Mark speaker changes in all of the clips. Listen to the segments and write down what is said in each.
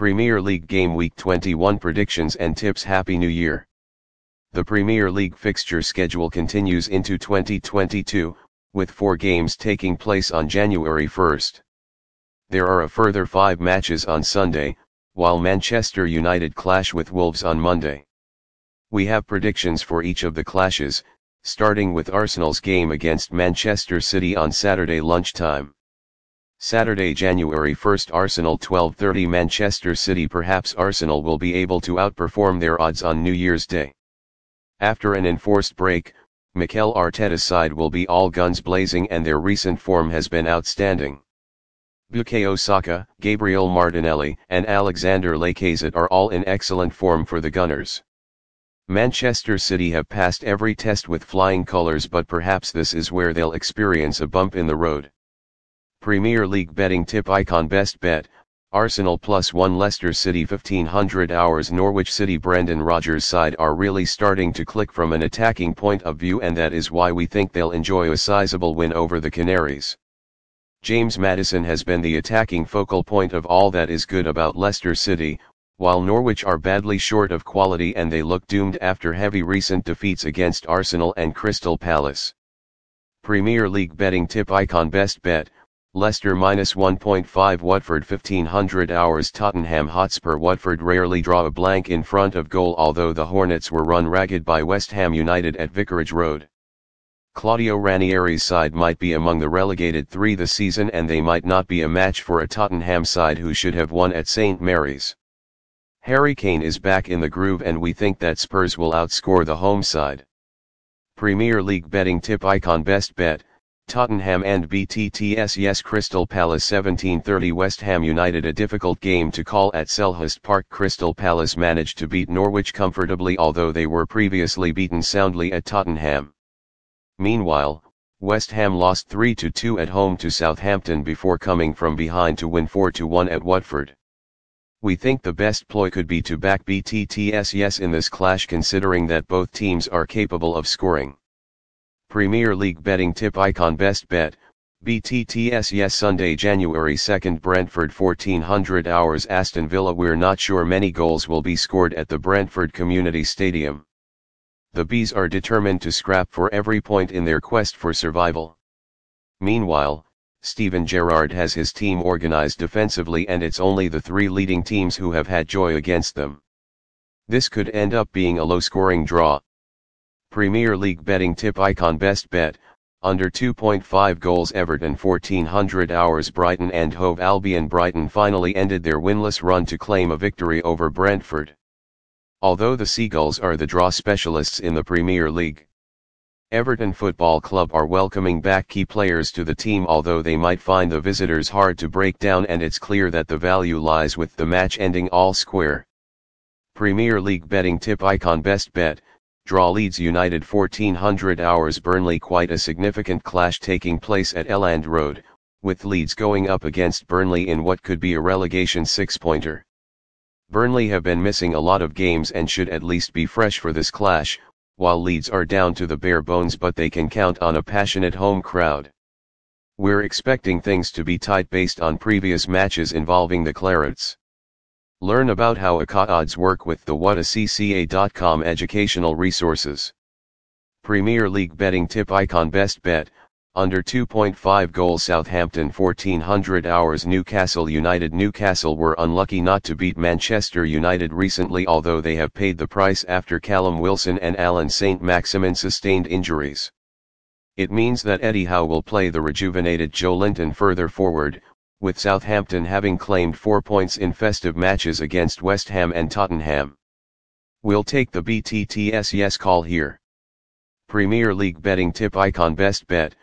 Speaker 1: Premier League Game Week 21 predictions and tips. Happy New Year. The Premier League fixture schedule continues into 2022, with 4 games taking place on January 1st. There are a further 5 matches on Sunday, while Manchester United clash with Wolves on Monday. We have predictions for each of the clashes, starting with Arsenal's game against Manchester City on Saturday lunchtime. Saturday, January 1st, Arsenal 12:30 Manchester City. Perhaps Arsenal will be able to outperform their odds on New Year's Day. After an enforced break, Mikel Arteta's side will be all guns blazing and their recent form has been outstanding. Bukayo Saka, Gabriel Martinelli and Alexander Lacazette are all in excellent form for the Gunners. Manchester City have passed every test with flying colours, but perhaps this is where they'll experience a bump in the road. Premier League betting tip icon best bet, Arsenal +1 Leicester City 1500 hours. Norwich City Brendan Rodgers' side are really starting to click from an attacking point of view, and that is why we think they'll enjoy a sizable win over the Canaries. James Maddison has been the attacking focal point of all that is good about Leicester City, while Norwich are badly short of quality and they look doomed after heavy recent defeats against Arsenal and Crystal Palace. Premier League betting tip icon best bet, Leicester -1.5 Watford 1500 hours. Tottenham Hotspur. Watford rarely draw a blank in front of goal, although the Hornets were run ragged by West Ham United at Vicarage Road. Claudio Ranieri's side might be among the relegated 3 this season, and they might not be a match for a Tottenham side who should have won at St Mary's. Harry Kane is back in the groove and we think that Spurs will outscore the home side. Premier League betting tip icon best bet, Tottenham and BTTS. Yes, Crystal Palace 17:30 West Ham United. A difficult game to call at Selhurst Park. Crystal Palace managed to beat Norwich comfortably, although they were previously beaten soundly at Tottenham. Meanwhile, West Ham lost 3-2 at home to Southampton before coming from behind to win 4-1 at Watford. We think the best ploy could be to back BTTS yes in this clash, considering that both teams are capable of scoring. Premier League betting tip icon best bet, BTTS yes. Sunday, January 2nd, Brentford 1400 hours. Aston Villa. We're not sure many goals will be scored at the Brentford Community Stadium. The Bees are determined to scrap for every point in their quest for survival. Meanwhile, Steven Gerrard has his team organised defensively, and it's only the 3 leading teams who have had joy against them. This could end up being a low-scoring draw. Premier League betting tip icon best bet, under 2.5 goals. Everton 1400 hours. Brighton and Hove Albion. Brighton finally ended their winless run to claim a victory over Brentford. Although the Seagulls are the draw specialists in the Premier League, Everton Football Club are welcoming back key players to the team, although they might find the visitors hard to break down, and it's clear that the value lies with the match ending all square. Premier League betting tip icon best bet, draw Leeds United 1400 hours. Burnley. Quite a significant clash taking place at Elland Road, with Leeds going up against Burnley in what could be a relegation 6-pointer. Burnley have been missing a lot of games and should at least be fresh for this clash, while Leeds are down to the bare bones, but they can count on a passionate home crowd. We're expecting things to be tight based on previous matches involving the Clarets. Learn about how ACA odds work with the whatacca.com educational resources. Premier League betting tip icon best bet, under 2.5 goals. Southampton 1400 hours. Newcastle United. Newcastle were unlucky not to beat Manchester United recently, although they have paid the price after Callum Wilson and Alan Saint-Maximin sustained injuries. It means that Eddie Howe will play the rejuvenated Joe Linton further forward, with Southampton having claimed 4 points in festive matches against West Ham and Tottenham. We'll take the BTTS yes call here. Premier League betting tip icon best bet,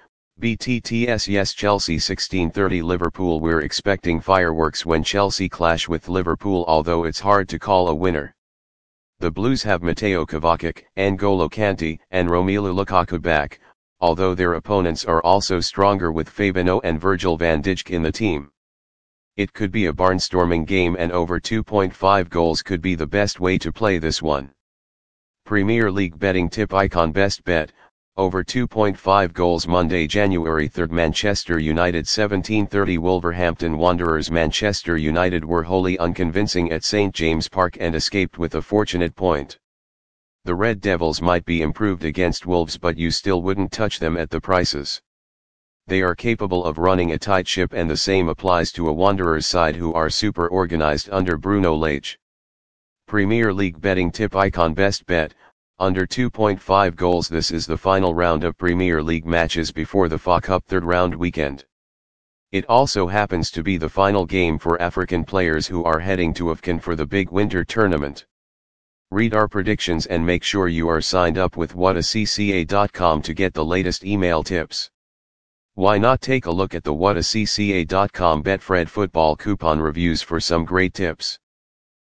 Speaker 1: BTTS yes. Chelsea 16:30 Liverpool. We're expecting fireworks when Chelsea clash with Liverpool, although it's hard to call a winner. The Blues have Mateo Kovacic, N'Golo Kante and Romelu Lukaku back, although their opponents are also stronger with Fabinho and Virgil van Dijk in the team. It could be a barnstorming game, and over 2.5 goals could be the best way to play this one. Premier League betting tip icon best bet, Over 2.5 goals Monday, January 3, Manchester United 17:30 Wolverhampton Wanderers. Manchester United were wholly unconvincing at St James Park and escaped with a fortunate point. The Red Devils might be improved against Wolves, but you still wouldn't touch them at the prices. They are capable of running a tight ship, and the same applies to a Wanderers side who are super organized under Bruno Lage. Premier League betting tip icon: best bet, under 2.5 goals. This is the final round of Premier League matches before the FA Cup third round weekend. It also happens to be the final game for African players who are heading to AFCON for the big winter tournament. Read our predictions and make sure you are signed up with whatacca.com to get the latest email tips. Why not take a look at the whatacca.com Betfred football coupon reviews for some great tips?